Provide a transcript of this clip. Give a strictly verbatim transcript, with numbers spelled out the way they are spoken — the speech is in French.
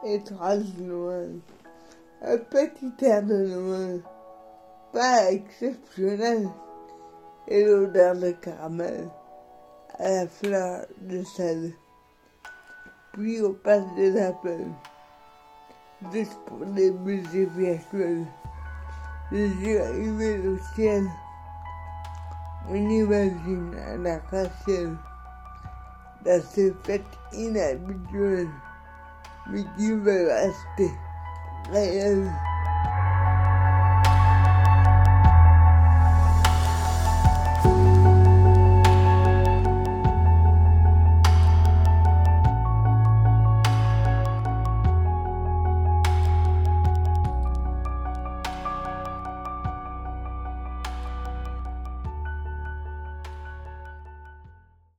étrange Noël. Un petit air de Noël, pas exceptionnel, et l'odeur de caramel à la fleur de sel. Puis on passe des appels, juste pour des musées virtuelles. Les yeux rivés au ciel, on imagine un arc-en-ciel dans ces fêtes inhabituelles, mais qui veulent rester réelles.